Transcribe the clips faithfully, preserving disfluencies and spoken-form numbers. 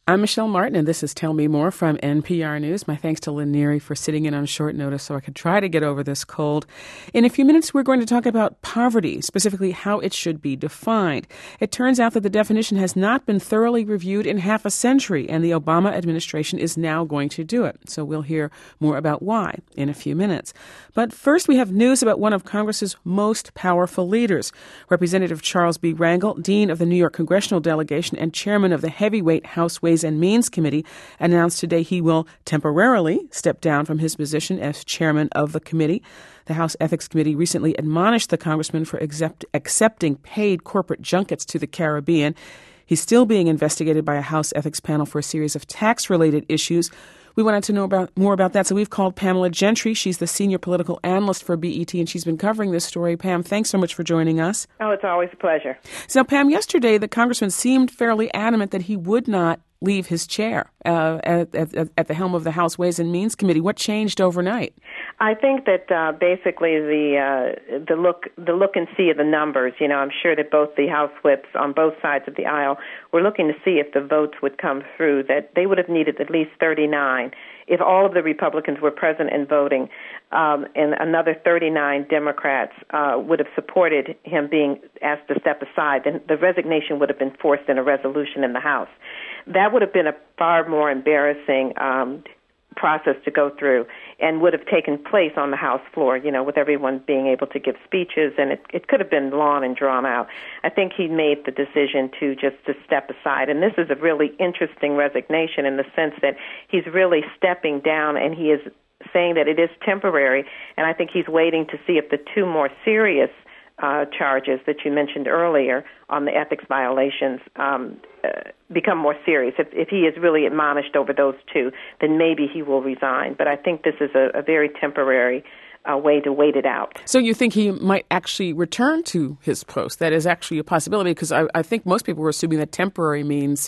I'm Michelle Martin, and this is Tell Me More from N P R News. My thanks to Lynn Neary for sitting in on short notice so I could try to get over this cold. In a few minutes, we're going to talk about poverty, specifically how it should be defined. It turns out that the definition has not been thoroughly reviewed in half a century, and the Obama administration is now going to do it. So we'll hear more about why in a few minutes. But first, we have news about one of Congress's most powerful leaders. Representative Charles B. Rangel, Dean of the New York Congressional Delegation and Chairman of the heavyweight House Ways and Means Committee, announced today he will temporarily step down from his position as chairman of the committee. The House Ethics Committee recently admonished the congressman for accept, accepting paid corporate junkets to the Caribbean. He's still being investigated by a House Ethics panel for a series of tax-related issues. We wanted to know about more about that, so we've called Pamela Gentry. She's the senior political analyst for B E T, and she's been covering this story. Pam, thanks so much for joining us. Oh, it's always a pleasure. So, Pam, yesterday the congressman seemed fairly adamant that he would not leave his chair uh, at, at, at the helm of the House Ways and Means Committee. What changed overnight? I think that uh, basically the uh, the look the look and see of the numbers. You know, I'm sure that both the House whips on both sides of the aisle were looking to see if the votes would come through. That they would have needed at least thirty-nine if all of the Republicans were present and voting, um, and another thirty-nine Democrats uh, would have supported him being asked to step aside. Then the resignation would have been forced in a resolution in the House. That would have been a far more embarrassing um, process to go through and would have taken place on the House floor, you know, with everyone being able to give speeches, and it, it could have been long and drawn out. I think he made the decision to just to step aside, and this is a really interesting resignation in the sense that he's really stepping down, and he is saying that it is temporary, and I think he's waiting to see if the two more serious Uh, charges that you mentioned earlier on the ethics violations um, uh, become more serious. If, if he is really admonished over those two, then maybe he will resign. But I think this is a, a very temporary uh, way to wait it out. So you think he might actually return to his post? That is actually a possibility, because I, I think most people were assuming that temporary means,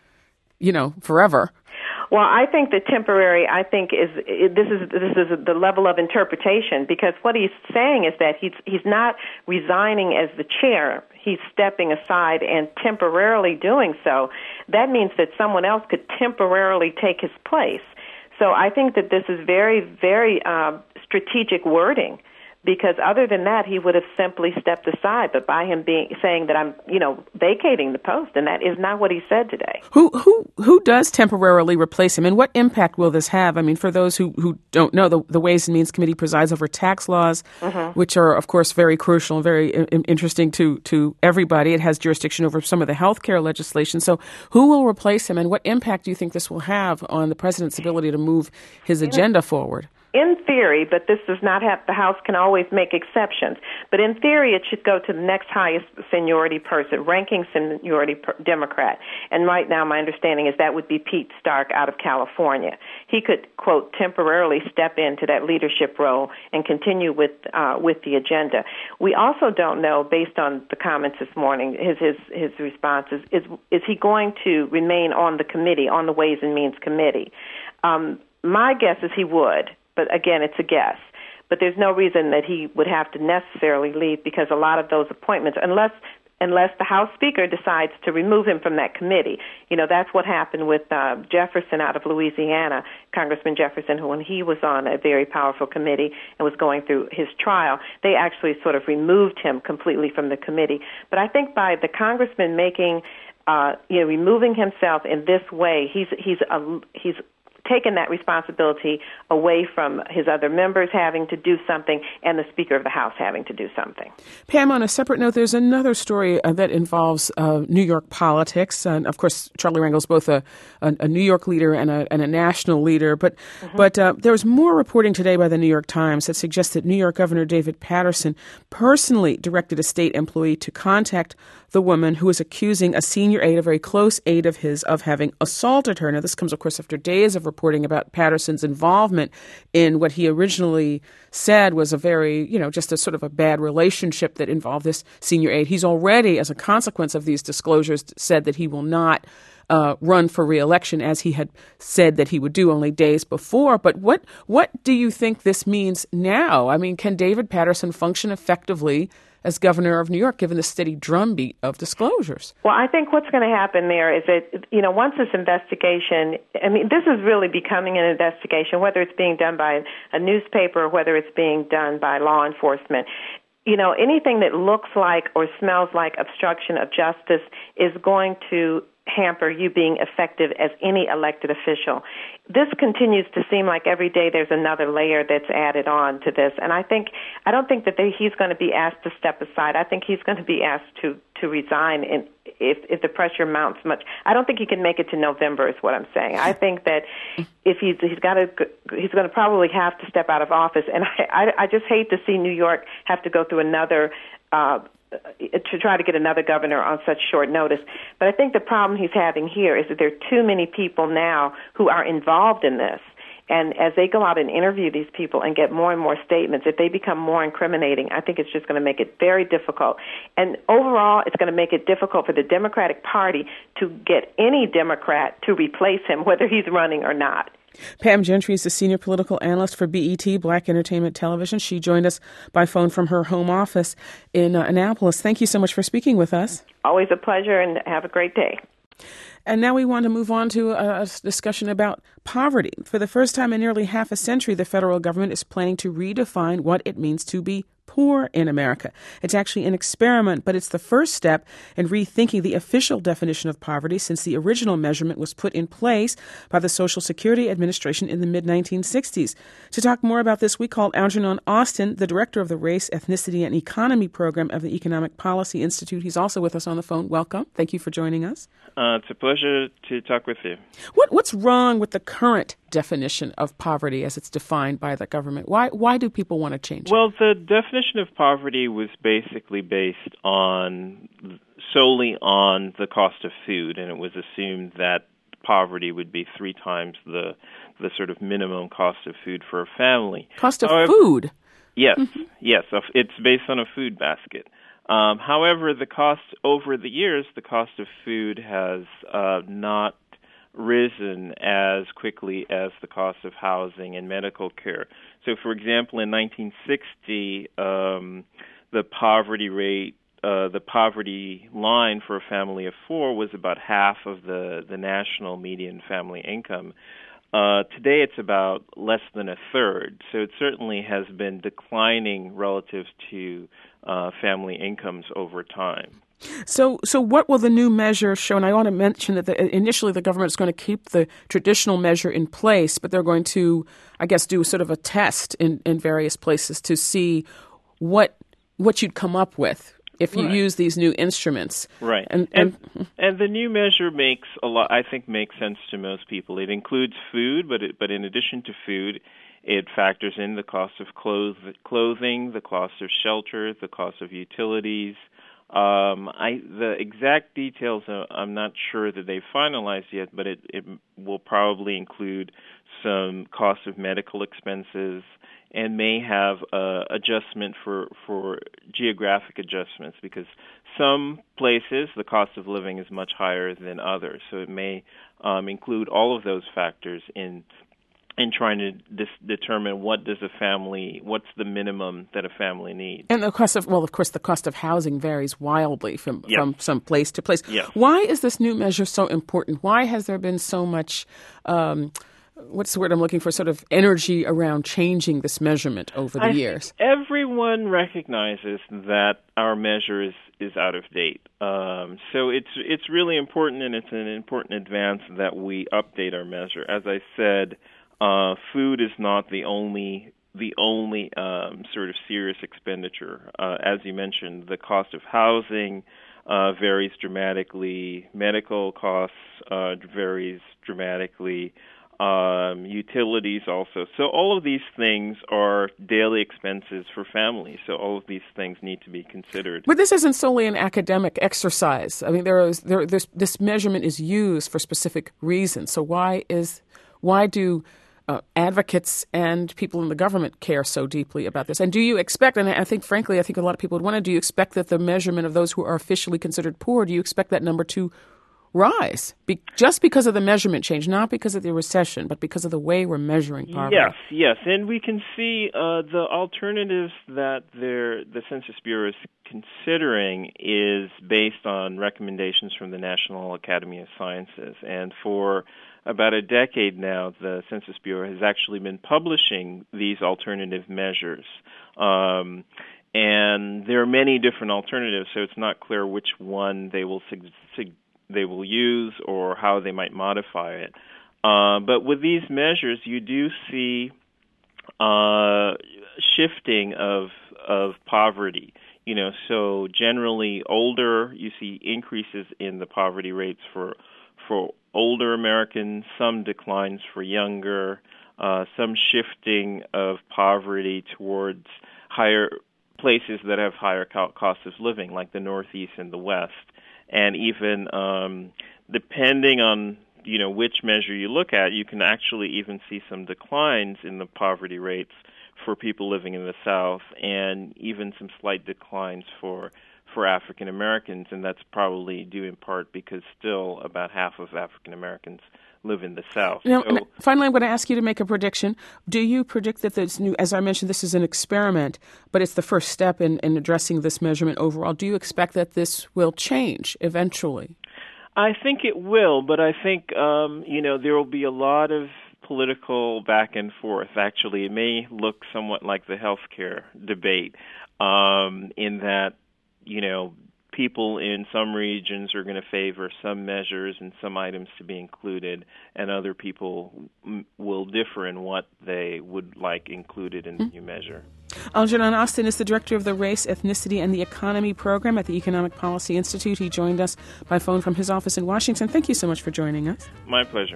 you know, forever. Well, I think the temporary, I think, is this is this is the level of interpretation, because what he's saying is that he's he's not resigning as the chair. He's stepping aside and temporarily doing so. That means that someone else could temporarily take his place. So I think that this is very, very uh, strategic wording, because other than that, he would have simply stepped aside. But by him being saying that I'm, you know, vacating the post, and that is not what he said today. Who who who does temporarily replace him, and what impact will this have? I mean, for those who, who don't know, the, the Ways and Means Committee presides over tax laws, mm-hmm. which are, of course, very crucial and very I- interesting to, to everybody. It has jurisdiction over some of the health care legislation. So who will replace him, and what impact do you think this will have on the president's ability to move his you agenda know, forward? In theory, but this does not have, the House can always make exceptions, but in theory it should go to the next highest seniority person, ranking seniority per Democrat. And right now my understanding is that would be Pete Stark out of California. He could, quote, temporarily step into that leadership role and continue with uh, with the agenda. We also don't know, based on the comments this morning, his his, his responses, is, is he going to remain on the committee, on the Ways and Means Committee? Um, my guess is he would. But again, it's a guess. But there's no reason that he would have to necessarily leave, because a lot of those appointments, unless unless the House Speaker decides to remove him from that committee, you know, that's what happened with uh, Jefferson out of Louisiana, Congressman Jefferson, who when he was on a very powerful committee and was going through his trial, they actually sort of removed him completely from the committee. But I think by the congressman making, uh, you know, removing himself in this way, he's he's a, he's taken that responsibility away from his other members having to do something and the Speaker of the House having to do something. Pam, on a separate note, there's another story uh, that involves uh, New York politics. And, of course, Charlie Rangel is both a, a, a New York leader and a, and a national leader. But, mm-hmm. but uh, there was more reporting today by the New York Times that suggests that New York Governor David Paterson personally directed a state employee to contact the woman who was accusing a senior aide, a very close aide of his, of having assaulted her. Now, this comes, of course, after days of reporting about Paterson's involvement in what he originally said was a very, you know, just a sort of a bad relationship that involved this senior aide. He's already, as a consequence of these disclosures, said that he will not uh, run for re-election, as he had said that he would do only days before. But what what do you think this means now? I mean, can David Paterson function effectively as governor of New York, given the steady drumbeat of disclosures? Well, I think what's going to happen there is that, you know, once this investigation, I mean, this is really becoming an investigation, whether it's being done by a newspaper or whether it's being done by law enforcement. You know, anything that looks like or smells like obstruction of justice is going to hamper you being effective as any elected official. This continues to seem like every day there's another layer that's added on to this. And I think, I don't think that they, he's going to be asked to step aside. I think he's going to be asked to, to resign in, if, if the pressure mounts much. I don't think he can make it to November is what I'm saying. I think that if he's, he's got to, he's going to probably have to step out of office. And I, I, I just hate to see New York have to go through another, uh, to try to get another governor on such short notice. But I think the problem he's having here is that there are too many people now who are involved in this. And as they go out and interview these people and get more and more statements, if they become more incriminating, I think it's just going to make it very difficult. And overall, it's going to make it difficult for the Democratic Party to get any Democrat to replace him, whether he's running or not. Pam Gentry is the senior political analyst for B E T, Black Entertainment Television. She joined us by phone from her home office in uh, Annapolis. Thank you so much for speaking with us. Always a pleasure, and have a great day. And now we want to move on to a discussion about poverty. For the first time in nearly half a century, the federal government is planning to redefine what it means to be poor in America. It's actually an experiment, but it's the first step in rethinking the official definition of poverty since the original measurement was put in place by the Social Security Administration in the mid nineteen sixties. To talk more about this, we called Algernon Austin, the director of the Race, Ethnicity, and Economy program of the Economic Policy Institute. He's also with us on the phone. Welcome. Thank you for joining us. Uh, it's a pleasure to talk with you. What, what's wrong with the current definition of poverty as it's defined by the government? Why why do people want to change it? Well, the definition of poverty was basically based on solely on the cost of food, and it was assumed that poverty would be three times the the sort of minimum cost of food for a family. Cost of However, food? Yes, mm-hmm. yes. It's based on a food basket. Um, however, the cost over the years, the cost of food has uh, not risen as quickly as the cost of housing and medical care. So, for example, in nineteen sixty, um, the poverty rate, uh, the poverty line for a family of four was about half of the, the national median family income. Uh, today, it's about less than a third. So it certainly has been declining relative to uh, family incomes over time. So, so what will the new measure show? And I want to mention that the, initially the government is going to keep the traditional measure in place, but they're going to, I guess, do sort of a test in, in various places to see what what you'd come up with if you right. use these new instruments. Right. And, and, and and the new measure makes a lot, I think, makes sense to most people. It includes food, but it, but in addition to food, it factors in the cost of clothes, clothing, the cost of shelter, the cost of utilities. Um, I the exact details uh, I'm not sure that they've finalized yet, but it, it will probably include some cost of medical expenses and may have uh, adjustment for, for geographic adjustments, because some places the cost of living is much higher than others. So it may um, include all of those factors in in trying to dis- determine what does a family, what's the minimum that a family needs. And the cost of, well, of course, the cost of housing varies wildly from, yes. from some place to place. Yes. Why is this new measure so important? Why has there been so much, um, what's the word I'm looking for, sort of energy around changing this measurement over the I years? Everyone recognizes that our measure is, is out of date. Um, so it's it's really important, and it's an important advance that we update our measure. As I said, Uh, food is not the only the only um, sort of serious expenditure. Uh, as you mentioned, the cost of housing uh, varies dramatically. Medical costs uh, varies dramatically. Um, utilities also. So all of these things are daily expenses for families. So all of these things need to be considered. But this isn't solely an academic exercise. I mean, there is there this this measurement is used for specific reasons. So why is why do Uh, advocates and people in the government care so deeply about this? And do you expect, and I think, frankly, I think a lot of people would want to, do you expect that the measurement of those who are officially considered poor, do you expect that number to rise be- just because of the measurement change, not because of the recession, but because of the way we're measuring poverty. Yes, yes. And we can see uh, the alternatives that the Census Bureau is considering is based on recommendations from the National Academy of Sciences. And for about a decade now, the Census Bureau has actually been publishing these alternative measures. Um, and there are many different alternatives, so it's not clear which one they will sig- sig- they will use or how they might modify it. Uh, but with these measures, you do see uh, shifting of of poverty. You know, so generally older, you see increases in the poverty rates for for older Americans, some declines for younger, uh, some shifting of poverty towards higher places that have higher costs of living, like the Northeast and the West. And even um, depending on, you know, which measure you look at, you can actually even see some declines in the poverty rates for people living in the South, and even some slight declines for for African Americans, and that's probably due in part because still about half of African Americans live in the South. Now, so, finally, I'm going to ask you to make a prediction. Do you predict that this new, as I mentioned, this is an experiment, but it's the first step in, in addressing this measurement overall. Do you expect that this will change eventually? I think it will, but I think, um, you know, there will be a lot of political back and forth. Actually, it may look somewhat like the healthcare debate, um, in that, you know, people in some regions are going to favor some measures and some items to be included, and other people m- will differ in what they would like included in the mm-hmm. new measure. Algernon Austin is the director of the Race, Ethnicity, and the Economy program at the Economic Policy Institute. He joined us by phone from his office in Washington. Thank you so much for joining us. My pleasure.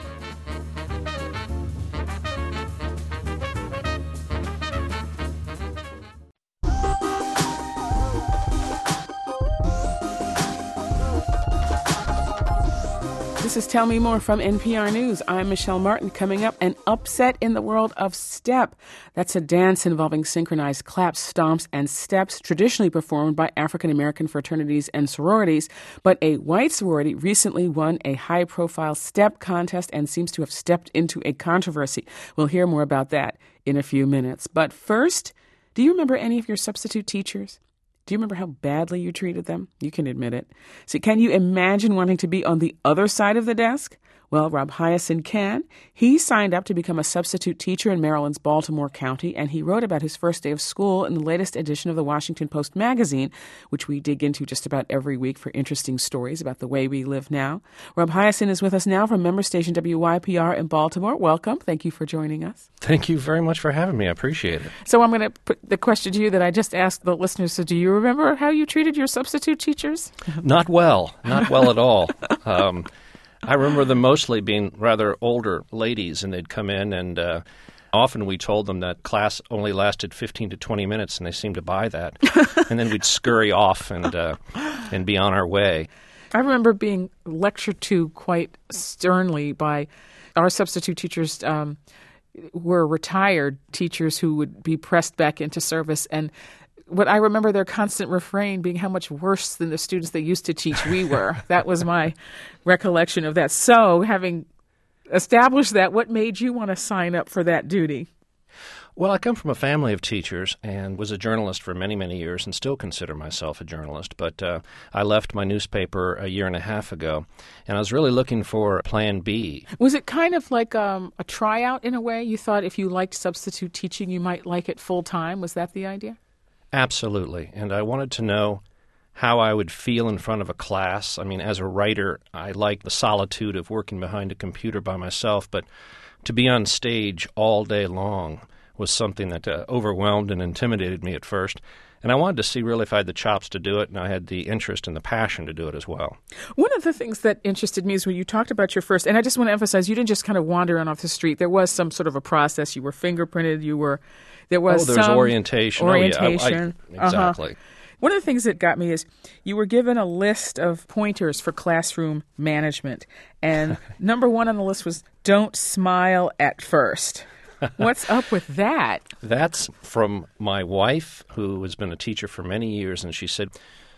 This is Tell Me More from N P R News. I'm Michelle Martin. Coming up, an upset in the world of step. That's a dance involving synchronized claps, stomps, and steps traditionally performed by African-American fraternities and sororities. But a white sorority recently won a high-profile step contest and seems to have stepped into a controversy. We'll hear more about that in a few minutes. But first, do you remember any of your substitute teachers? Do you remember how badly you treated them? You can admit it. So can you imagine wanting to be on the other side of the desk? Well, Rob Hyacinth can. He signed up to become a substitute teacher in Maryland's Baltimore County, and he wrote about his first day of school in the latest edition of the Washington Post magazine, which we dig into just about every week for interesting stories about the way we live now. Rob Hyacinth is with us now from member station W Y P R in Baltimore. Welcome. Thank you for joining us. Thank you very much for having me. I appreciate it. So I'm going to put the question to you that I just asked the listeners. So do you remember how you treated your substitute teachers? Not well. Not well at all. Um I remember them mostly being rather older ladies, and they'd come in, and uh, often we told them that class only lasted fifteen to twenty minutes, and they seemed to buy that. And then we'd scurry off and uh, and be on our way. I remember being lectured to quite sternly by our substitute teachers. Um, were retired teachers who would be pressed back into service, and what I remember their constant refrain being how much worse than the students they used to teach we were. That was my recollection of that. So, having established that, what made you want to sign up for that duty? Well, I come from a family of teachers and was a journalist for many, many years and still consider myself a journalist. But uh, I left my newspaper a year and a half ago, and I was really looking for Plan B. Was it kind of like um, a tryout in a way? You thought if you liked substitute teaching, you might like it full time? Was that the idea? Absolutely. And I wanted to know how I would feel in front of a class. I mean, as a writer, I like the solitude of working behind a computer by myself, but to be on stage all day long was something that uh, overwhelmed and intimidated me at first. And I wanted to see really if I had the chops to do it, and I had the interest and the passion to do it as well. One of the things that interested me is when you talked about your first, and I just want to emphasize, you didn't just kind of wander in off the street. There was some sort of a process. You were fingerprinted. You were, there was oh, there's some orientation. Orientation. Oh, yeah. I, I, exactly. Uh-huh. One of the things that got me is you were given a list of pointers for classroom management, and number one on the list was don't smile at first. What's up with that? That's from my wife, who has been a teacher for many years, and she said,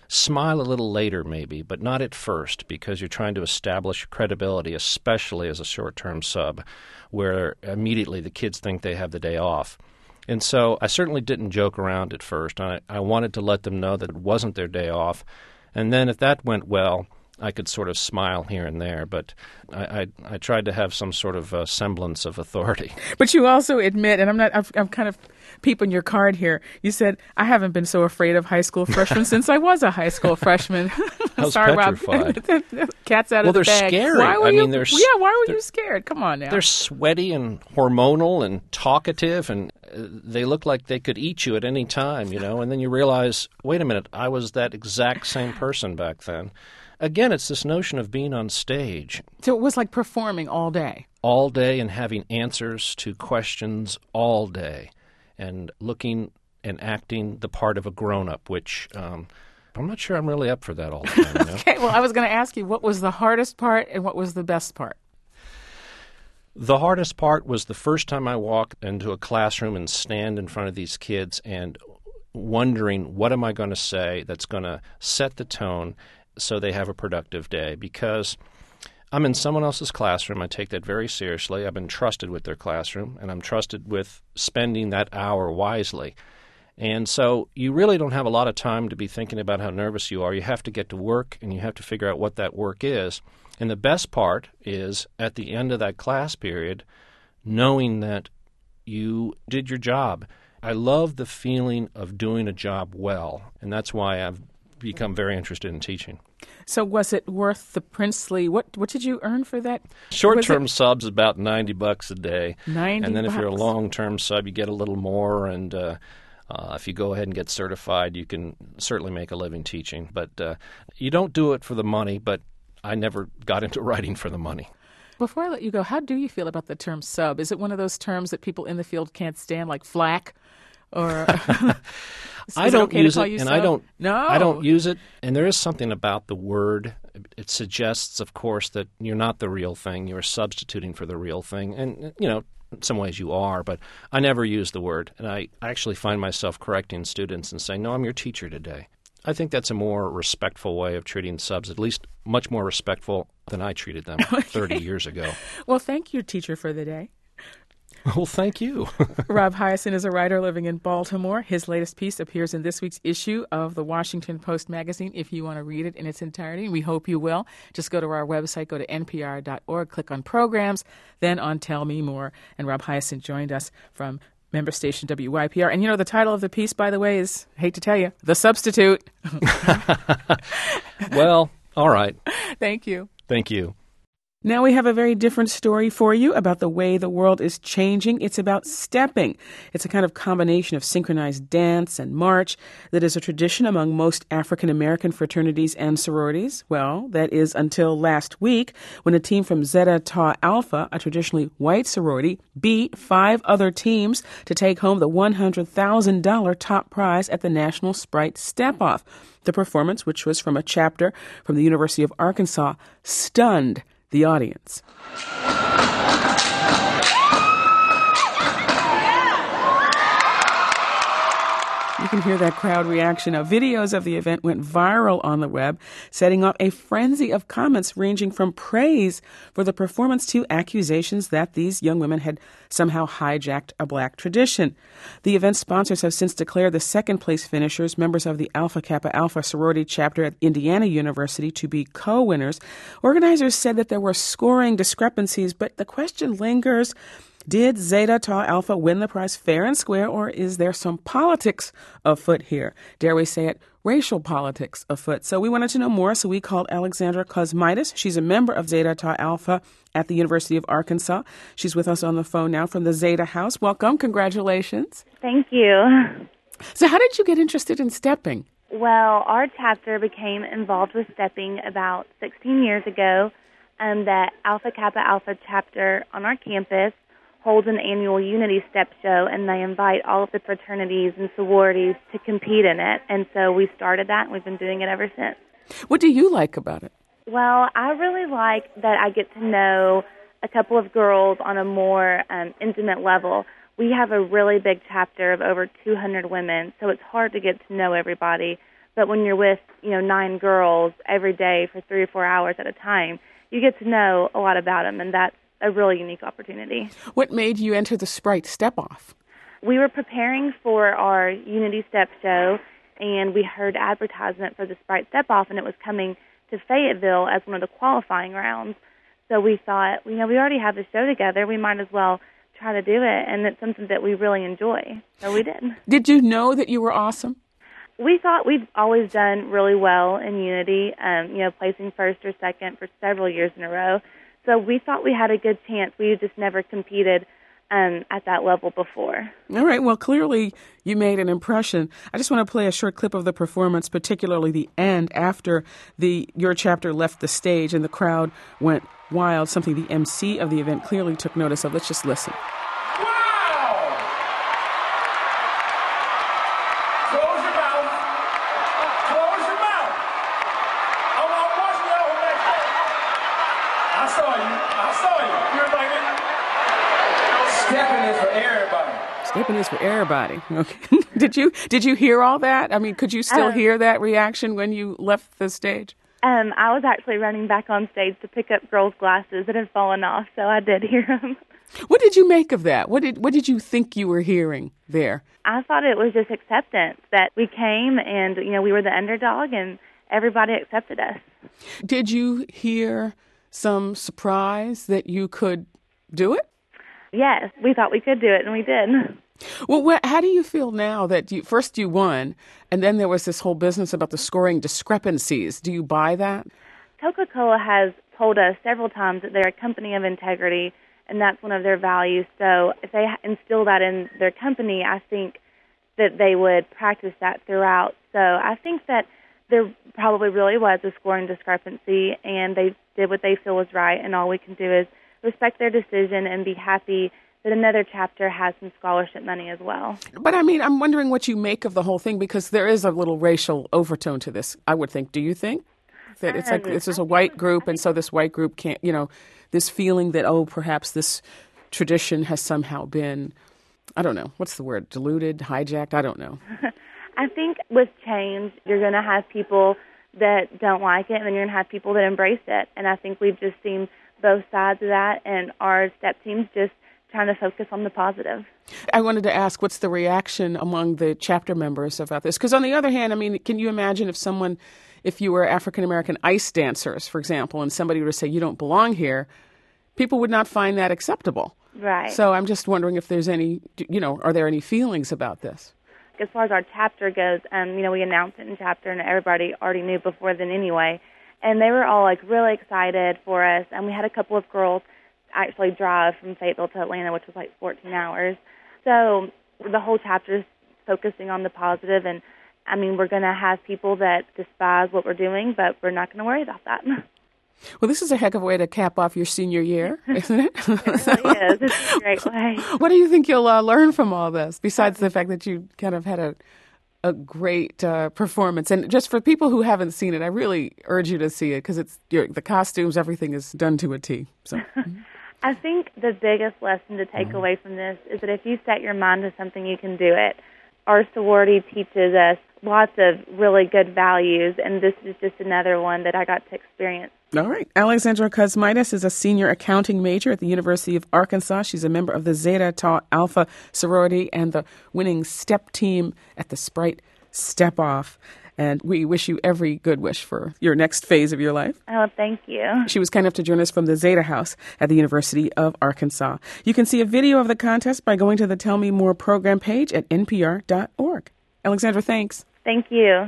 Smile a little later, maybe, but not at first, because you're trying to establish credibility, especially as a short-term sub, where immediately the kids think they have the day off. And so I certainly didn't joke around at first. I, I wanted to let them know that it wasn't their day off. And then if that went well, I could sort of smile here and there, but I, I, I tried to have some sort of uh, semblance of authority. But you also admit, and I'm not, I'm, I'm kind of peeping your card here. You said, I haven't been so afraid of high school freshmen since I was a high school freshman. I was Sorry, petrified. Rob. Cat's out well, of the they're bag. scary. Why were I you, mean, they're yeah, why were they're, you scared? Come on now. They're sweaty and hormonal and talkative, and uh, they look like they could eat you at any time, you know, and then you realize, wait a minute, I was that exact same person back then. Again, it's this notion of being on stage. So it was like performing all day. All day and having answers to questions all day and looking and acting the part of a grown-up, which um, I'm not sure I'm really up for that all the time. You know? Okay, well, I was going to ask you, what was the hardest part and what was the best part? The hardest part was the first time I walked into a classroom and stand in front of these kids and wondering, what am I going to say that's going to set the tone so they have a productive day, because I'm in someone else's classroom. I take that very seriously. I've been trusted with their classroom, and I'm trusted with spending that hour wisely. And so you really don't have a lot of time to be thinking about how nervous you are. You have to get to work, and you have to figure out what that work is. And the best part is, at the end of that class period, knowing that you did your job. I love the feeling of doing a job well, and that's why I've become very interested in teaching. So was it worth the princely, what what did you earn for that? Short-term subs about ninety bucks a day. ninety And then bucks. if you're a long-term sub, you get a little more, and uh, uh, if you go ahead and get certified, you can certainly make a living teaching. But uh, you don't do it for the money, but I never got into writing for the money. Before I let you go, how do you feel about the term sub? Is it one of those terms that people in the field can't stand, like flack? Or I don't okay use it, and sub? I don't. No, I don't use it. And there is something about the word. It suggests, of course, that you're not the real thing. You're substituting for the real thing, and you know, in some ways you are. But I never use the word, and I actually find myself correcting students and saying, "No, I'm your teacher today." I think that's a more respectful way of treating subs, at least much more respectful than I treated them okay. thirty years ago. Well, thank you, teacher, for the day. Well, thank you. Rob Hyacinth is a writer living in Baltimore. His latest piece appears in this week's issue of the Washington Post magazine. If you want to read it in its entirety, we hope you will. Just go to our website, go to N P R dot org, click on programs, then on Tell Me More. And Rob Hyacinth joined us from member station W Y P R. And you know, the title of the piece, by the way, is, I hate to tell you, The Substitute. Well, all right. Thank you. Thank you. Now we have a very different story for you about the way the world is changing. It's about stepping. It's a kind of combination of synchronized dance and march that is a tradition among most African-American fraternities and sororities. Well, that is until last week when a team from Zeta Tau Alpha, a traditionally white sorority, beat five other teams to take home the one hundred thousand dollars top prize at the National Sprite Step-Off. The performance, which was from a chapter from the University of Arkansas, stunned the audience. You can hear that crowd reaction. Now, videos of the event went viral on the web, setting off a frenzy of comments ranging from praise for the performance to accusations that these young women had somehow hijacked a black tradition. The event sponsors have since declared the second-place finishers, members of the Alpha Kappa Alpha sorority chapter at Indiana University, to be co-winners. Organizers said that there were scoring discrepancies, but the question lingers. Did Zeta Tau Alpha win the prize fair and square, or is there some politics afoot here? Dare we say it, racial politics afoot? So we wanted to know more, so we called Alexandra Kosmitis. She's a member of Zeta Tau Alpha at the University of Arkansas. She's with us on the phone now from the Zeta House. Welcome. Congratulations. Thank you. So how did you get interested in stepping? Well, our chapter became involved with stepping about sixteen years ago. Um, the Alpha Kappa Alpha chapter on our campus holds an annual Unity Step Show, and they invite all of the fraternities and sororities to compete in it. And so we started that, and we've been doing it ever since. What do you like about it? Well, I really like that I get to know a couple of girls on a more um, intimate level. We have a really big chapter of over two hundred women, so it's hard to get to know everybody. But when you're with, you know, nine girls every day for three or four hours at a time, you get to know a lot about them, and that's a really unique opportunity. What made you enter the Sprite Step-Off? We were preparing for our Unity Step show, and we heard advertisement for the Sprite Step-Off, and it was coming to Fayetteville as one of the qualifying rounds. So we thought, you know, we already have the show together. We might as well try to do it, and it's something that we really enjoy. So we did. Did you know that you were awesome? We thought we'd always done really well in Unity, um, you know, placing first or second for several years in a row. So we thought we had a good chance. We just never competed um, at that level before. All right. Well, clearly you made an impression. I just want to play a short clip of the performance, particularly the end after the your chapter left the stage and the crowd went wild, something the M C of the event clearly took notice of. Let's just listen. Stepping is for everybody. Okay. Did you did you hear all that? I mean, could you still um, hear that reaction when you left the stage? Um, I was actually running back on stage to pick up girls' glasses that had fallen off, so I did hear them. What did you make of that? What did what did you think you were hearing there? I thought it was just acceptance, that we came and, you know, we were the underdog and everybody accepted us. Did you hear some surprise that you could do it? Yes, we thought we could do it, and we did. Well, what, how do you feel now that you first you won, and then there was this whole business about the scoring discrepancies? Do you buy that? Coca-Cola has told us several times that they're a company of integrity, and that's one of their values. So if they instill that in their company, I think that they would practice that throughout. So I think that there probably really was a scoring discrepancy, and they did what they feel was right, and all we can do is respect their decision and be happy that another chapter has some scholarship money as well. But I mean, I'm wondering what you make of the whole thing, because there is a little racial overtone to this, I would think. Do you think? That it's like this is a white group, and so this white group can't, you know, this feeling that, oh, perhaps this tradition has somehow been, I don't know, what's the word, diluted, hijacked? I don't know. I think with change, you're going to have people that don't like it, and then you're going to have people that embrace it. And I think we've just seen both sides of that, and our step team's just trying to focus on the positive. I wanted to ask, what's the reaction among the chapter members about this? Because on the other hand, I mean, can you imagine if someone, if you were African-American ice dancers, for example, and somebody were to say, you don't belong here, people would not find that acceptable. Right. So I'm just wondering if there's any, you know, are there any feelings about this? As far as our chapter goes, um, you know, we announced it in chapter, and everybody already knew before then anyway. And they were all, like, really excited for us. And we had a couple of girls actually drive from Fayetteville to Atlanta, which was like fourteen hours. So the whole chapter is focusing on the positive, and I mean, we're going to have people that despise what we're doing, but we're not going to worry about that. Well, this is a heck of a way to cap off your senior year, isn't it? It really is. It's a great way. What do you think you'll uh, learn from all this, besides the fact that you kind of had a a great uh, performance? And just for people who haven't seen it, I really urge you to see it, because it's you're, the costumes, everything is done to a T. So. I think the biggest lesson to take mm-hmm. away from this is that if you set your mind to something, you can do it. Our sorority teaches us lots of really good values, and this is just another one that I got to experience. All right. Alexandra Kosmaitis is a senior accounting major at the University of Arkansas. She's a member of the Zeta Tau Alpha sorority and the winning step team at the Sprite Step Off. And we wish you every good wish for your next phase of your life. Oh, thank you. She was kind enough to join us from the Zeta House at the University of Arkansas. You can see a video of the contest by going to the Tell Me More program page at N P R dot org. Alexandra, thanks. Thank you.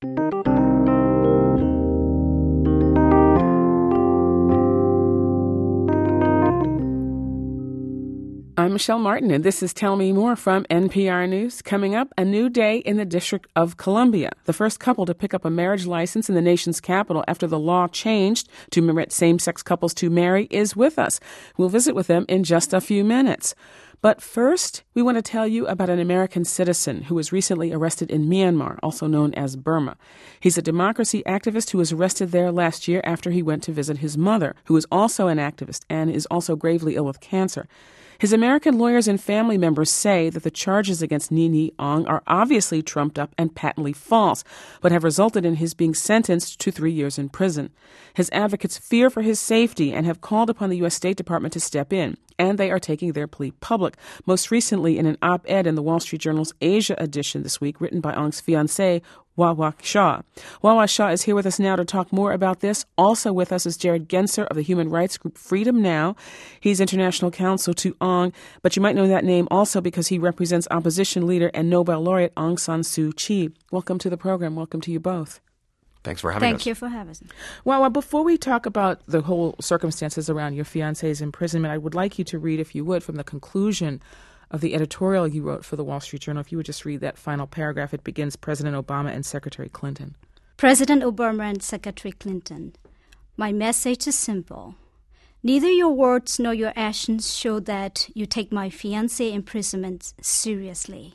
I'm Michelle Martin, and this is Tell Me More from N P R News. Coming up, a new day in the District of Columbia. The first couple to pick up a marriage license in the nation's capital after the law changed to permit same-sex couples to marry is with us. We'll visit with them in just a few minutes. But first, we want to tell you about an American citizen who was recently arrested in Myanmar, also known as Burma. He's a democracy activist who was arrested there last year after he went to visit his mother, who is also an activist and is also gravely ill with cancer. His American lawyers and family members say that the charges against Ni Ni Aung are obviously trumped up and patently false, but have resulted in his being sentenced to three years in prison. His advocates fear for his safety and have called upon the U S State Department to step in, and they are taking their plea public. Most recently in an op-ed in the Wall Street Journal's Asia edition this week, written by Aung's fiancé, Wawa Shah. Wawa Shah is here with us now to talk more about this. Also with us is Jared Genser of the human rights group Freedom Now. He's international counsel to Aung, but you might know that name also because he represents opposition leader and Nobel laureate Aung San Suu Kyi. Welcome to the program. Welcome to you both. Thanks for having Thank us. Thank you for having us. Well, well, before we talk about the whole circumstances around your fiancé's imprisonment, I would like you to read, if you would, from the conclusion of the editorial you wrote for the Wall Street Journal. If you would just read that final paragraph. It begins, President Obama and Secretary Clinton. President Obama and Secretary Clinton, my message is simple. Neither your words nor your actions show that you take my fiancé imprisonment seriously.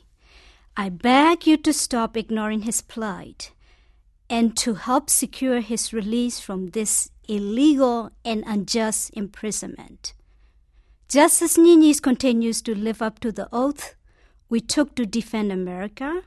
I beg you to stop ignoring his plight and to help secure his release from this illegal and unjust imprisonment. Just as Ni Ni continues to live up to the oath we took to defend America,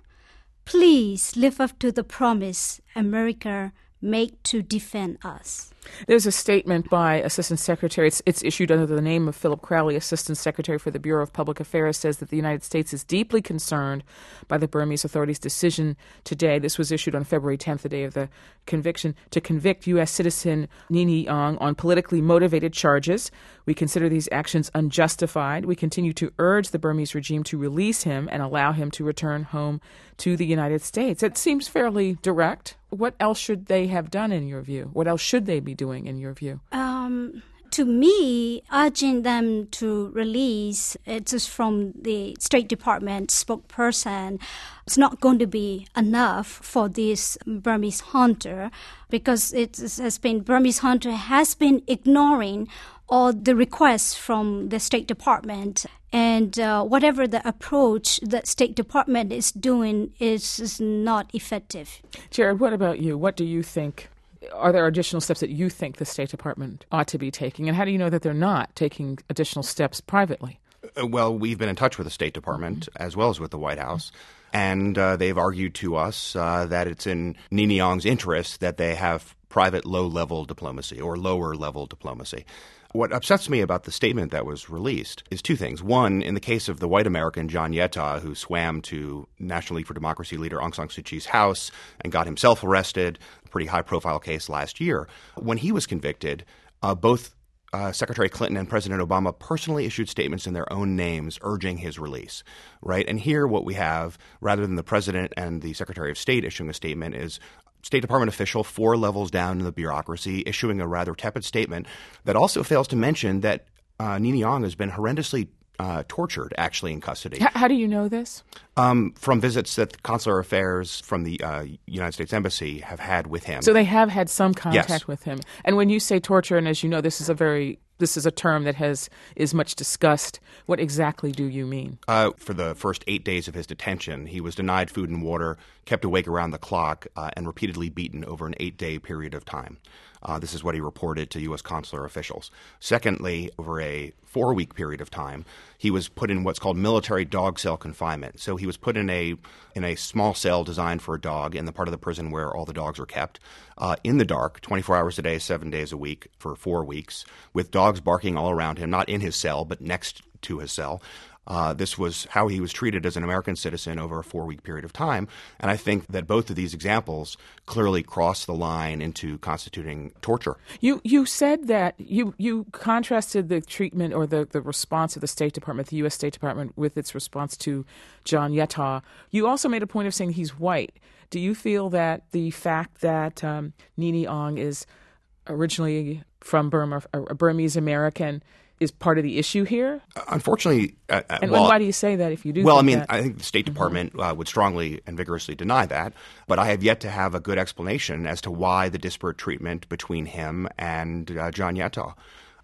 please live up to the promise America made to defend us. There's a statement by Assistant Secretary, it's, it's issued under the name of Philip Crowley, Assistant Secretary for the Bureau of Public Affairs, says that the United States is deeply concerned by the Burmese authorities' decision today. This was issued on February tenth, the day of the conviction, to convict U S citizen Ni Ni Aung on politically motivated charges. We consider these actions unjustified. We continue to urge the Burmese regime to release him and allow him to return home to the United States. It seems fairly direct. What else should they have done in your view? What else should they be doing in your view? Um, to me, urging them to release, it's just from the State Department spokesperson, it's not going to be enough for this Burmese hunter because it has been, Burmese hunter has been ignoring all the requests from the State Department. And uh, whatever the approach that State Department is doing is, is not effective. Jared, what about you? What do you think? Are there additional steps that you think the State Department ought to be taking? And how do you know that they're not taking additional steps privately? Uh, well, we've been in touch with the State Department mm-hmm. as well as with the White House. And uh, they've argued to us uh, that it's in Ni Ni Aung's interest that they have private low-level diplomacy or lower-level diplomacy. What upsets me about the statement that was released is two things. One, in the case of the white American John Yetta, who swam to National League for Democracy leader Aung San Suu Kyi's house and got himself arrested, a pretty high-profile case last year, when he was convicted, uh, both uh, Secretary Clinton and President Obama personally issued statements in their own names urging his release, right? And here what we have, rather than the President and the Secretary of State issuing a statement, is State Department official four levels down in the bureaucracy issuing a rather tepid statement that also fails to mention that uh, Ni Ni Aung has been horrendously uh, tortured, actually, in custody. H- how do you know this? Um, from visits that consular affairs from the uh, United States Embassy have had with him. So they have had some contact yes. with him. And when you say torture, and as you know, this is a very this is a term that has is much discussed. What exactly do you mean? Uh, for the first eight days of his detention, he was denied food and water, kept awake around the clock, uh, and repeatedly beaten over an eight-day period of time. Uh, this is what he reported to U S consular officials. Secondly, over a four-week period of time, he was put in what's called military dog cell confinement. So he was put in a in a small cell designed for a dog in the part of the prison where all the dogs are kept, uh, in the dark, twenty-four hours a day, seven days a week for four weeks, with dogs barking all around him, not in his cell, but next to his cell. Uh, this was how he was treated as an American citizen over a four-week period of time. And I think that both of these examples clearly cross the line into constituting torture. You you said that you, you contrasted the treatment or the, the response of the State Department, the U S State Department, with its response to John Yetta. You also made a point of saying he's white. Do you feel that the fact that um, Ni Ni Aung is originally from Burma, a Burmese American, is part of the issue here? Unfortunately, uh, and well, why do you say that if you do? Well, think I mean, that? I think the State Department uh, would strongly and vigorously deny that, but I have yet to have a good explanation as to why the disparate treatment between him and uh, John Yetta.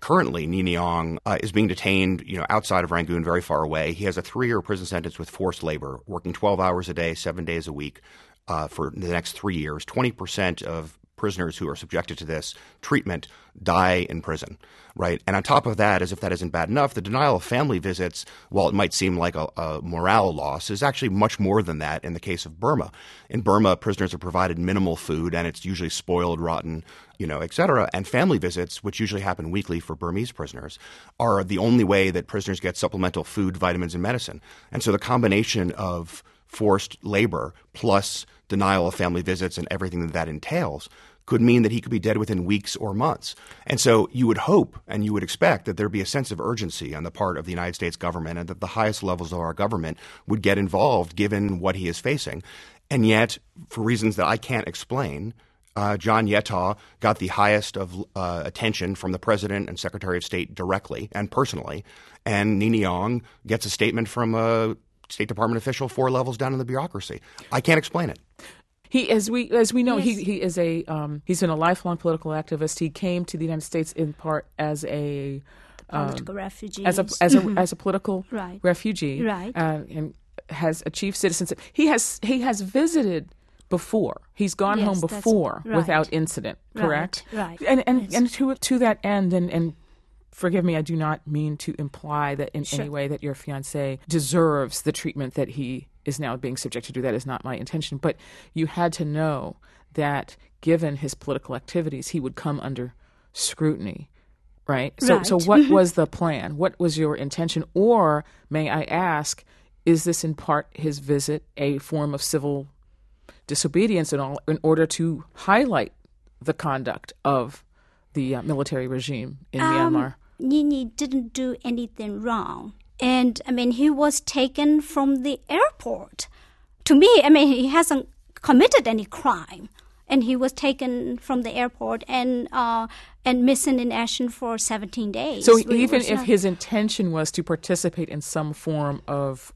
currently, Nini Ong uh, is being detained, you know, outside of Rangoon, very far away. He has a three-year prison sentence with forced labor, working twelve hours a day, seven days a week uh, for the next three years. twenty percent of prisoners who are subjected to this treatment die in prison, right? And on top of that, as if that isn't bad enough, the denial of family visits, while it might seem like a, a morale loss, is actually much more than that in the case of Burma. In Burma, prisoners are provided minimal food, and it's usually spoiled, rotten, you know, et cetera. And family visits, which usually happen weekly for Burmese prisoners, are the only way that prisoners get supplemental food, vitamins, and medicine. And so the combination of forced labor plus denial of family visits and everything that that entails could mean that he could be dead within weeks or months. And so you would hope and you would expect that there'd be a sense of urgency on the part of the United States government and that the highest levels of our government would get involved given what he is facing. And yet, for reasons that I can't explain, uh, John Yetah got the highest of uh, attention from the President and Secretary of State directly and personally, and Nini Ong gets a statement from a State Department official four levels down in the bureaucracy. I can't explain it. He, as we as we know, Yes. he he is a um, he's been a lifelong political activist. He came to the United States in part as a um, Political refugees. as a as a Mhm. as a political Right. refugee, Right. uh, and has achieved citizenship. He has he has visited before. He's gone Yes, home that's before right. without incident. Correct. Right, right. And and Yes. and to to that end, and and. Forgive me, I do not mean to imply that in Sure. any way that your fiancé deserves the treatment that he is now being subjected to. That is not my intention. But you had to know that given his political activities, he would come under scrutiny, right? So, so Right. what was the plan? What was your intention? Or, may I ask, is this in part his visit a form of civil disobedience in, all, in order to highlight the conduct of the uh, military regime in Um, Myanmar? Nini didn't do anything wrong. And, I mean, he was taken from the airport. To me, I mean, he hasn't committed any crime. And he was taken from the airport and uh, and missing in action for seventeen days. So It even was if not- his intention was to participate in some form of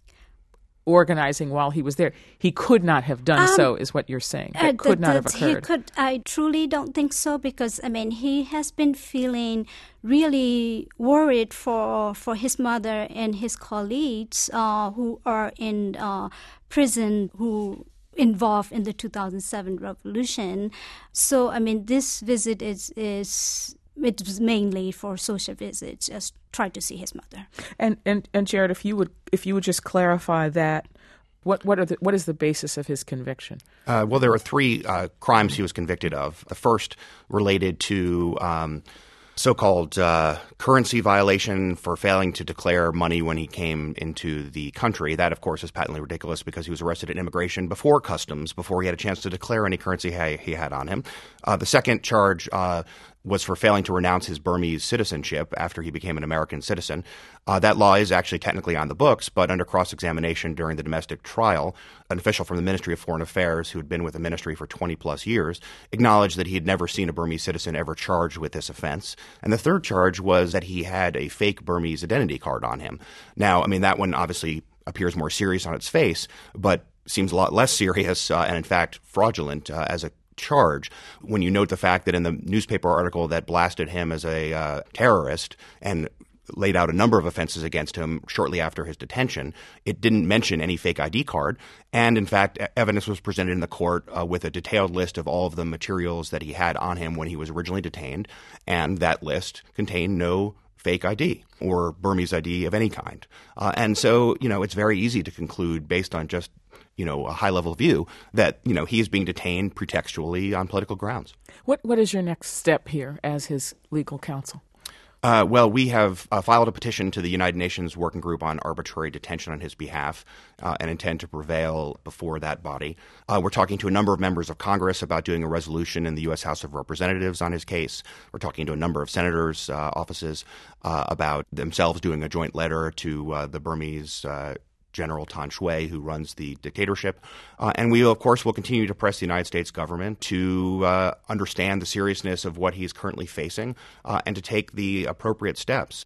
organizing while he was there, he could not have done so, is what you're saying. That Uh, could that- not have that occurred. He could. I truly don't think so because I mean he has been feeling really worried for for his mother and his colleagues uh, who are in uh, prison who involved in the two thousand seven revolution. So I mean this visit is is. It was mainly for social visits, just try to see his mother. And and and Jared, if you would if you would just clarify that, what what are the, what is the basis of his conviction? Uh, well, there are three uh, crimes he was convicted of. The first related to um, so-called uh, currency violation for failing to declare money when he came into the country. That, of course, is patently ridiculous because he was arrested at immigration before customs, before he had a chance to declare any currency he, he had on him. Uh, the second charge uh, was for failing to renounce his Burmese citizenship after he became an American citizen. Uh, that law is actually technically on the books, but under cross-examination during the domestic trial, an official from the Ministry of Foreign Affairs who had been with the ministry for twenty plus years acknowledged that he had never seen a Burmese citizen ever charged with this offense. And the third charge was that he had a fake Burmese identity card on him. Now, I mean, that one obviously appears more serious on its face, but seems a lot less serious uh, and, in fact, fraudulent uh, as a charge when you note the fact that in the newspaper article that blasted him as a uh, terrorist and laid out a number of offenses against him shortly after his detention, it didn't mention any fake I D card. And, in fact, evidence was presented in the court uh, with a detailed list of all of the materials that he had on him when he was originally detained, and that list contained no fake I D or Burmese I D of any kind. Uh, and so, you know, it's very easy to conclude based on just you know, a high-level view that, you know, he is being detained pretextually on political grounds. What What is your next step here as his legal counsel? Uh, well, we have uh, filed a petition to the United Nations Working Group on Arbitrary Detention on his behalf uh, and intend to prevail before that body. Uh, we're talking to a number of members of Congress about doing a resolution in the U S House of Representatives on his case. We're talking to a number of senators' uh, offices uh, about themselves doing a joint letter to uh, the Burmese uh General Tan Shui, who runs the dictatorship. Uh, and we, of course, will continue to press the United States government to uh, understand the seriousness of what he's currently facing uh, and to take the appropriate steps.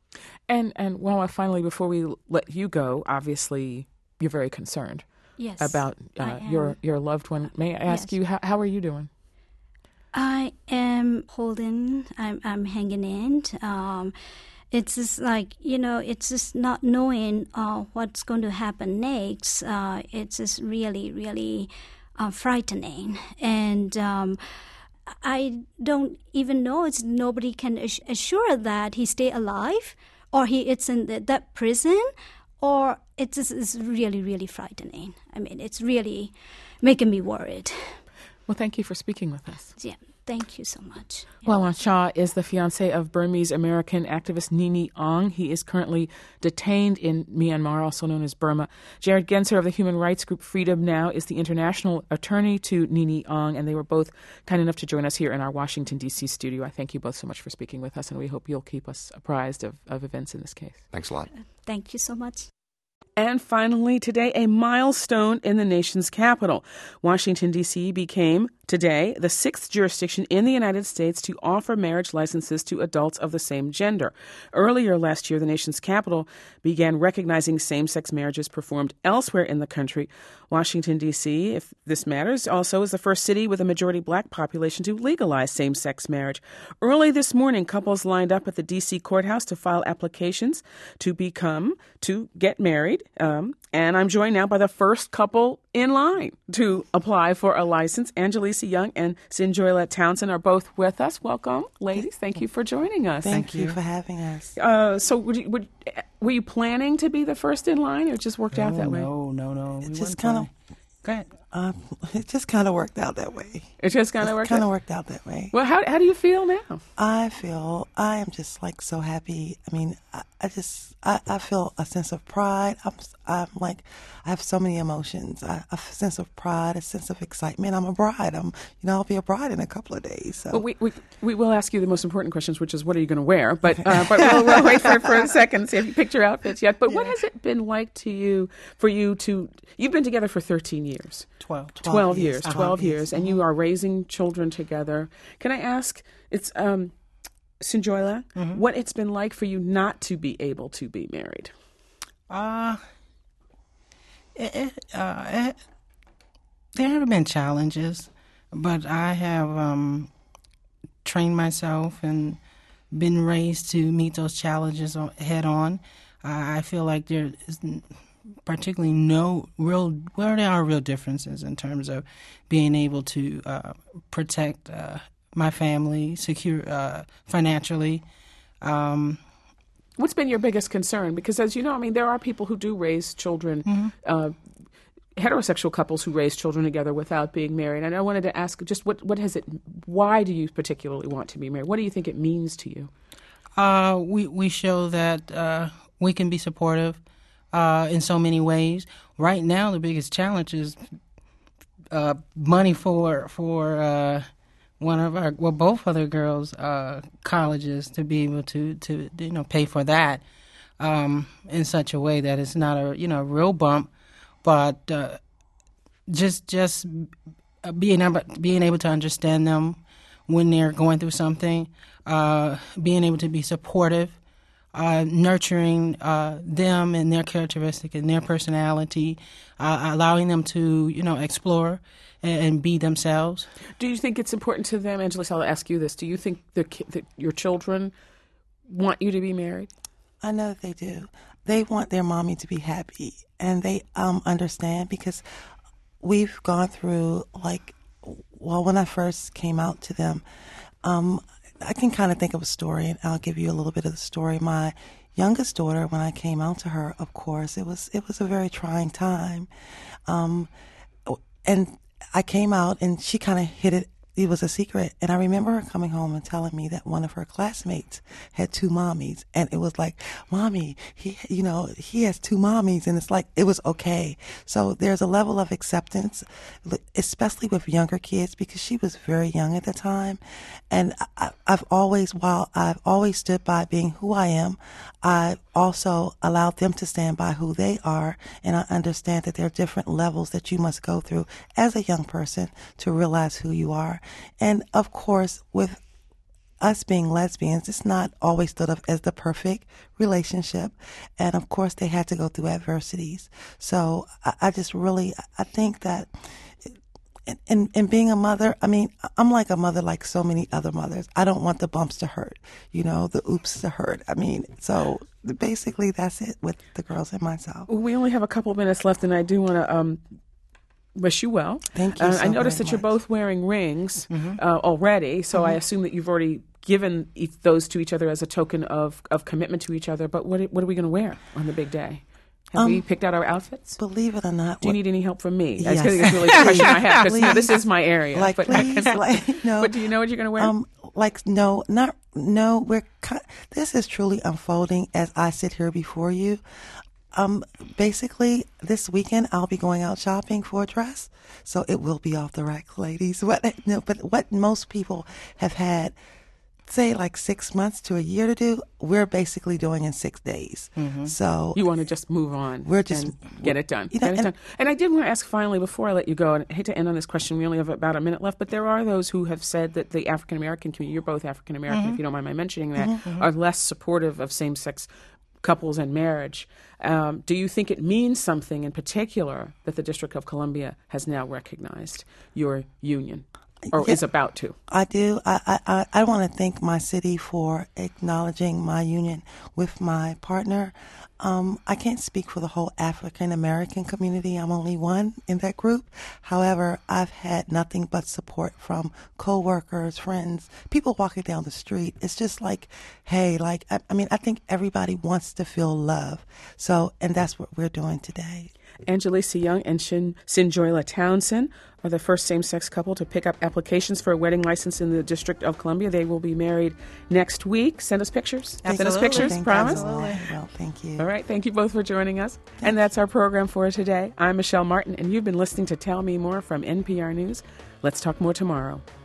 And, and well, finally, before we let you go, obviously, you're very concerned Yes, about uh, your, your loved one. May I ask Yes. you, how, how are you doing? I am holding, I'm, I'm hanging in. Um, it's just like, you know, it's just not knowing uh, what's going to happen next. Uh, it's just really, really uh, frightening. And um, I don't even know. It's nobody can assure that he stay alive or he is in the, that prison, or it's just it's really, really frightening. I mean, it's really making me worried. Well, thank you for speaking with us. Yeah, thank you so much. Wawan Shah is the fiancé of Burmese-American activist Nini Aung. He is currently detained in Myanmar, also known as Burma. Jared Genser of the human rights group Freedom Now is the international attorney to Nini Aung, and they were both kind enough to join us here in our Washington, D C studio. I thank you both so much for speaking with us, and we hope you'll keep us apprised of, of events in this case. Thanks a lot. Thank you so much. And finally, today, a milestone in the nation's capital. Washington, D C became, today, the sixth jurisdiction in the United States to offer marriage licenses to adults of the same gender. Earlier last year, the nation's capital began recognizing same-sex marriages performed elsewhere in the country. Washington, D C, if this matters, also is the first city with a majority black population to legalize same-sex marriage. Early this morning, couples lined up at the D C courthouse to file applications to become, to get married. Um, and I'm joined now by the first couple in line to apply for a license. Angelisa Young and Sinjoila Townsend are both with us. Welcome, ladies. Thank you for joining us. Thank, Thank you for having us. Uh, so would you, would, were you planning to be the first in line, or it just worked no, out that way? No, no, no. It we just kind of... Go ahead. Um, it just kind of worked out that way. It just kind of worked kind out? of worked out that way. Well, how how do you feel now? I feel, I am just like so happy. I mean, I, I just, I, I feel a sense of pride. I'm, I'm like, I have so many emotions. I, a sense of pride, a sense of excitement. I'm a bride. I'm, you know, I'll be a bride in a couple of days. So. Well, we, we we will ask you the most important questions, which is what are you going to wear? But uh, but we'll, we'll wait for for a second, see if you picked your outfits yet. But yeah. What has it been like to you, for you to, you've been together for thirteen years. Twelve. Twelve, twelve years. years. Twelve uh-huh. years, and you are raising children together. Can I ask, it's um, Sinjoila, mm-hmm. what it's been like for you not to be able to be married? Uh, it, it, uh, it, there have been challenges, but I have um, trained myself and been raised to meet those challenges head on. Uh, I feel like there is particularly no real, where there are real differences in terms of being able to uh, protect uh, my family, secure uh, financially. Um, What's been your biggest concern? Because as you know, I mean, there are people who do raise children, mm-hmm. uh, heterosexual couples who raise children together without being married. And I wanted to ask just what, what has it, why do you particularly want to be married? What do you think it means to you? Uh, we, we show that uh, we can be supportive Uh, in so many ways. Right now, the biggest challenge is uh, money for for uh, one of our, well, both other girls' uh, colleges to be able to, to you know pay for that um, in such a way that it's not a you know real bump, but uh, just just being able being able to understand them when they're going through something, uh, being able to be supportive. Uh, nurturing uh, them and their characteristic and their personality, uh, allowing them to, you know, explore and, and be themselves. Do you think it's important to them, Angela? I'll ask you this: do you think the, that your children want you to be married? I know that they do. They want their mommy to be happy, and they um, understand because we've gone through, like, well, when I first came out to them, um, I can kind of think of a story, and I'll give you a little bit of the story. My youngest daughter, when I came out to her, of course, it was it was a very trying time. Um, and I came out, and she kind of hid it. It was a secret. And I remember her coming home and telling me that one of her classmates had two mommies. And it was like, Mommy, he, you know, he has two mommies. And it's like, it was okay. So there's a level of acceptance, especially with younger kids, because she was very young at the time. And I, I've always, while I've always stood by being who I am, I also allowed them to stand by who they are. And I understand that there are different levels that you must go through as a young person to realize who you are. And of course, with us being lesbians, it's not always stood up as the perfect relationship. And of course, they had to go through adversities. So I, I just really, I think that and, and, and being a mother, I mean, I'm like a mother like so many other mothers. I don't want the bumps to hurt, you know, the oops to hurt. I mean, so basically that's it with the girls and myself. We only have a couple of minutes left, and I do want to um, wish you well. Thank you uh, so I noticed very that you're much. both wearing rings Mhm. uh, already, so Mhm. I assume that you've already given e- those to each other as a token of, of commitment to each other. But what, what are we going to wear on the big day? Have Um, we picked out our outfits? Believe it or not. Do you need any help from me? Yes. I think it's really the question I have, because you know, Please. this is my area. Like, but I please, can- like, no. But do you know what you're going to wear? Um, like, no, not, no, we're, ki- this is truly unfolding as I sit here before you. Um, basically, this weekend I'll be going out shopping for a dress, so it will be off the rack, ladies. What, no, but what most people have had, say, like six months to a year to do, we're basically doing in six days. Mhm. So you want to just move on. We're just and get it done. You know, get it and- done. And I did want to ask finally before I let you go, and I hate to end on this question. We only have about a minute left, but there are those who have said that the African American community, you're both African American, Mhm. if you don't mind my mentioning that, Mhm, mhm. are less supportive of same sex couples and marriage. Um, do you think it means something in particular that the District of Columbia has now recognized your union, or Yeah. is about to? I do. I, I, I want to thank my city for acknowledging my union with my partner. Um, I can't speak for the whole African American community. I'm only one in that group. However, I've had nothing but support from coworkers, friends, people walking down the street. It's just like, hey, like, I, I mean, I think everybody wants to feel love. So, and that's what we're doing today. Angelisa Young and Shin, Sinjoila Townsend are the first same-sex couple to pick up applications for a wedding license in the District of Columbia. They will be married next week. Send us pictures. Send us Absolutely. pictures, Thank promise? you. Well, thank you. All right, thank you both for joining us. And that's our program for today. I'm Michelle Martin, and you've been listening to Tell Me More from N P R News. Let's talk more tomorrow.